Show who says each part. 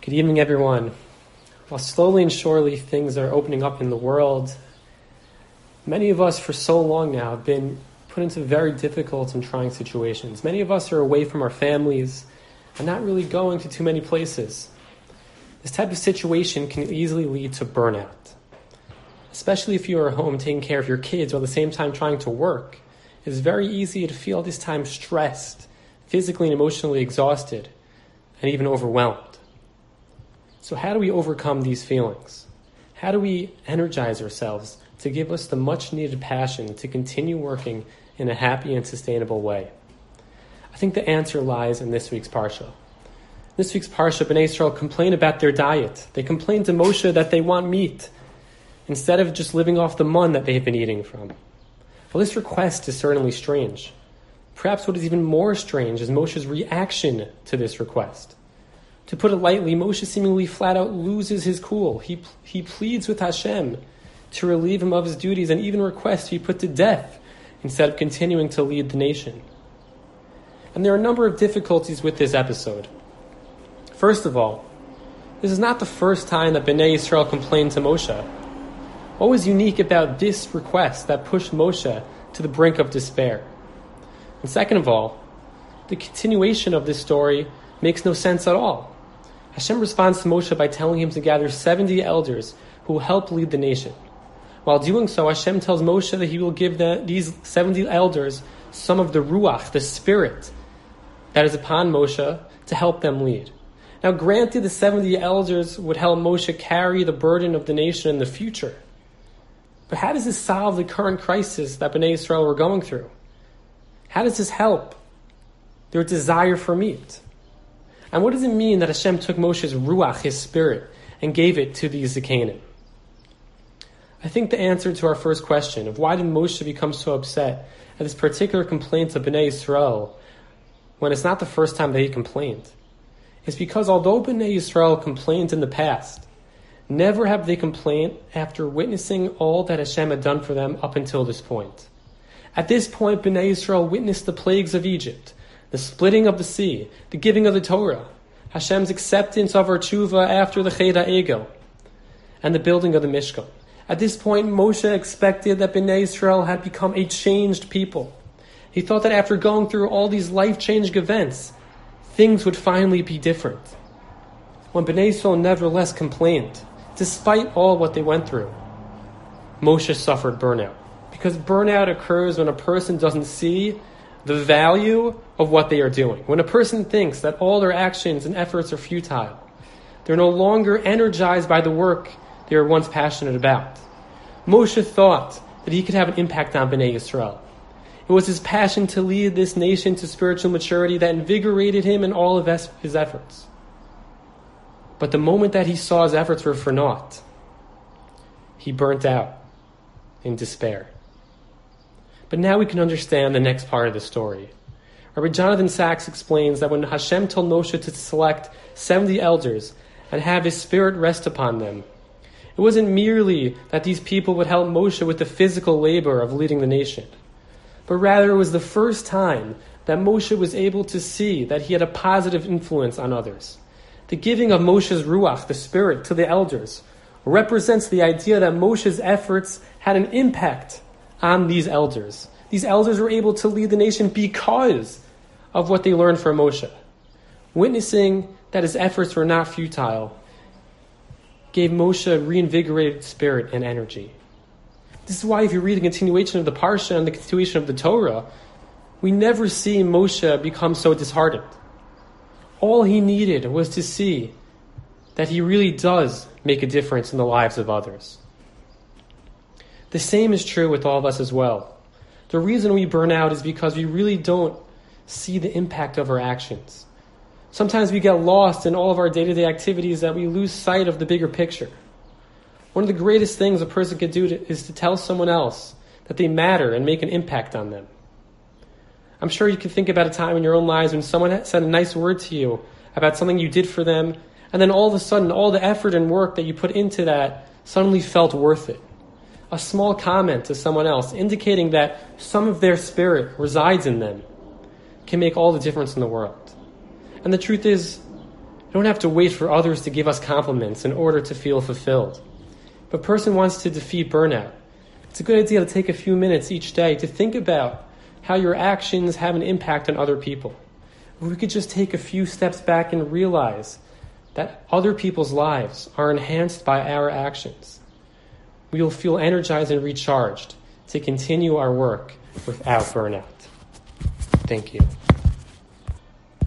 Speaker 1: Good evening, everyone. While slowly and surely things are opening up in the world, many of us for so long now have been put into very difficult and trying situations. Many of us are away from our families and not really going to too many places. This type of situation can easily lead to burnout, especially if you are at home taking care of your kids while at the same time trying to work. It is very easy to feel this time stressed, physically and emotionally exhausted, and even overwhelmed. So how do we overcome these feelings? How do we energize ourselves to give us the much needed passion to continue working in a happy and sustainable way? I think the answer lies in this week's Parsha. This week's Parsha, Bnei Yisrael complain about their diet. They complain to Moshe that they want meat instead of just living off the mun that they've been eating from. Well, this request is certainly strange. Perhaps what is even more strange is Moshe's reaction to this request. To put it lightly, Moshe seemingly flat out loses his cool. He pleads with Hashem to relieve him of his duties and even requests to be put to death instead of continuing to lead the nation. And there are a number of difficulties with this episode. First of all, this is not the first time that Bnei Yisrael complained to Moshe. What was unique about this request that pushed Moshe to the brink of despair? And second of all, the continuation of this story makes no sense at all. Hashem responds to Moshe by telling him to gather 70 elders who will help lead the nation. While doing so, Hashem tells Moshe that he will give these 70 elders some of the ruach, the spirit, that is upon Moshe to help them lead. Now, granted, the 70 elders would help Moshe carry the burden of the nation in the future. But how does this solve the current crisis that Bnei Yisrael were going through? How does this help their desire for meat? And what does it mean that Hashem took Moshe's ruach, his spirit, and gave it to these Zikanim? I think the answer to our first question of why did Moshe become so upset at this particular complaint of Bnei Yisrael when it's not the first time that he complained is because although Bnei Yisrael complained in the past, never have they complained after witnessing all that Hashem had done for them up until this point. At this point, Bnei Yisrael witnessed the plagues of Egypt, the splitting of the sea, the giving of the Torah, Hashem's acceptance of our tshuva after the Ched HaEgel, and the building of the Mishkan. At this point, Moshe expected that Bnei Yisrael had become a changed people. He thought that after going through all these life-changing events, things would finally be different. When Bnei Yisrael nevertheless complained, despite all what they went through, Moshe suffered burnout. Because burnout occurs when a person doesn't see the value of what they are doing. When a person thinks that all their actions and efforts are futile, they're no longer energized by the work they were once passionate about. Moshe thought that he could have an impact on Bnei Yisrael. It was his passion to lead this nation to spiritual maturity that invigorated him in all of his efforts. But the moment that he saw his efforts were for naught, he burnt out in despair. But now we can understand the next part of the story. Rabbi Jonathan Sachs explains that when Hashem told Moshe to select 70 elders and have his spirit rest upon them, it wasn't merely that these people would help Moshe with the physical labor of leading the nation, but rather it was the first time that Moshe was able to see that he had a positive influence on others. The giving of Moshe's ruach, the spirit, to the elders represents the idea that Moshe's efforts had an impact on these elders. These elders were able to lead the nation because of what they learned from Moshe. Witnessing that his efforts were not futile gave Moshe a reinvigorated spirit and energy. This is why if you read the continuation of the Parsha and the continuation of the Torah, we never see Moshe become so disheartened. All he needed was to see that he really does make a difference in the lives of others. The same is true with all of us as well. The reason we burn out is because we really don't see the impact of our actions. Sometimes we get lost in all of our day-to-day activities that we lose sight of the bigger picture. One of the greatest things a person could do is to tell someone else that they matter and make an impact on them. I'm sure you can think about a time in your own lives when someone said a nice word to you about something you did for them, and then all of a sudden, all the effort and work that you put into that suddenly felt worth it. A small comment to someone else, indicating that some of their spirit resides in them, can make all the difference in the world. And the truth is, We don't have to wait for others to give us compliments in order to feel fulfilled. If a person wants to defeat burnout, it's a good idea to take a few minutes each day to think about how your actions have an impact on other people. If we could just take a few steps back and realize that other people's lives are enhanced by our actions, we will feel energized and recharged to continue our work without burnout. Thank you.